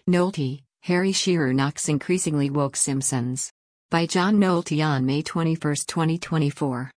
Nolte, Harry Shearer knocks increasingly woke Simpsons. By John Nolte on May 21, 2024.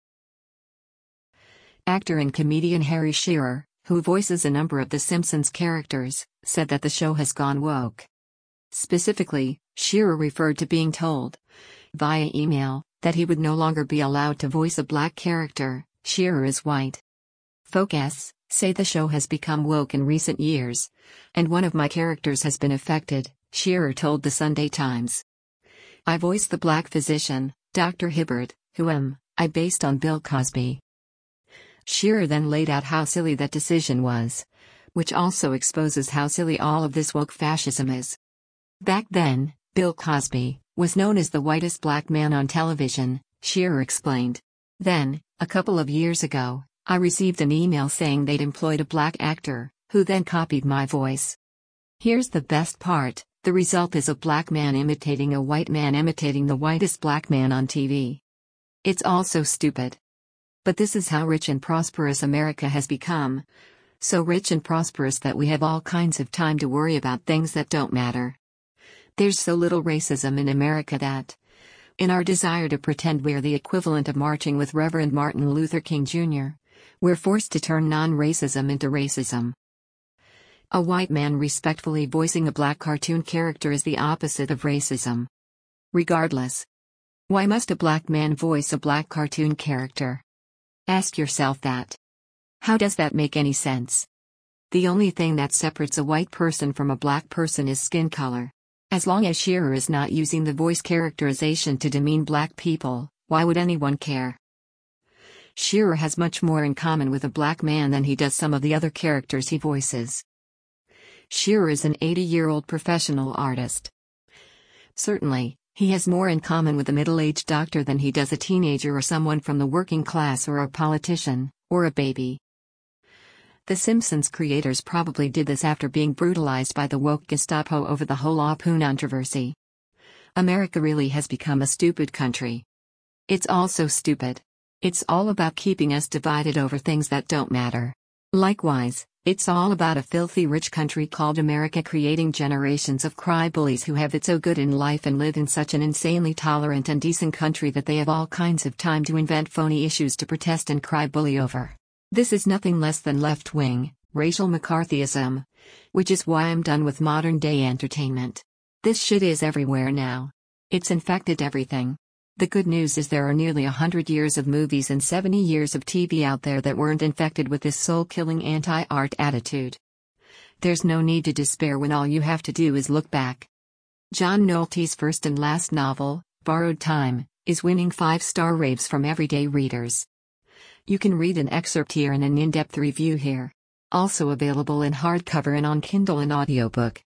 Actor and comedian Harry Shearer, who voices a number of The Simpsons characters, said that the show has gone woke. Specifically, Shearer referred to being told, via email, that he would no longer be allowed to voice a black character. Shearer is white. Folks say the show has become woke in recent years, and one of my characters has been affected, Shearer told the Sunday Times. I voice the black physician, Dr. Hibbert, who I based on Bill Cosby. Shearer then laid out how silly that decision was, which also exposes how silly all of this woke fascism is. Back then, Bill Cosby was known as the whitest black man on television, Shearer explained. Then, a couple of years ago, I received an email saying they'd employed a black actor, who then copied my voice. Here's the best part, the result is a black man imitating a white man imitating the whitest black man on TV. It's all so stupid. But this is how rich and prosperous America has become. So rich and prosperous that we have all kinds of time to worry about things that don't matter. There's so little racism in America that, in our desire to pretend we're the equivalent of marching with Reverend Martin Luther King Jr., we're forced to turn non-racism into racism. A white man respectfully voicing a black cartoon character is the opposite of racism. Regardless, why must a black man voice a black cartoon character? Ask yourself that. How does that make any sense? The only thing that separates a white person from a black person is skin color. As long as Shearer is not using the voice characterization to demean black people, why would anyone care? Shearer has much more in common with a black man than he does some of the other characters he voices. Shearer is an 80-year-old professional artist. Certainly, he has more in common with a middle-aged doctor than he does a teenager or someone from the working class or a politician, or a baby. The Simpsons creators probably did this after being brutalized by the woke Gestapo over the whole Apu controversy. America really has become a stupid country. It's all so stupid. It's all about keeping us divided over things that don't matter. Likewise, it's all about a filthy rich country called America creating generations of cry-bullies who have it so good in life and live in such an insanely tolerant and decent country that they have all kinds of time to invent phony issues to protest and cry-bully over. This is nothing less than left-wing, racial McCarthyism. Which is why I'm done with modern-day entertainment. This shit is everywhere now. It's infected everything. The good news is there are nearly 100 years of movies and 70 years of TV out there that weren't infected with this soul-killing anti-art attitude. There's no need to despair when all you have to do is look back. John Nolte's first and last novel, Borrowed Time, is winning 5-star raves from everyday readers. You can read an excerpt here and an in-depth review here. Also available in hardcover and on Kindle and audiobook.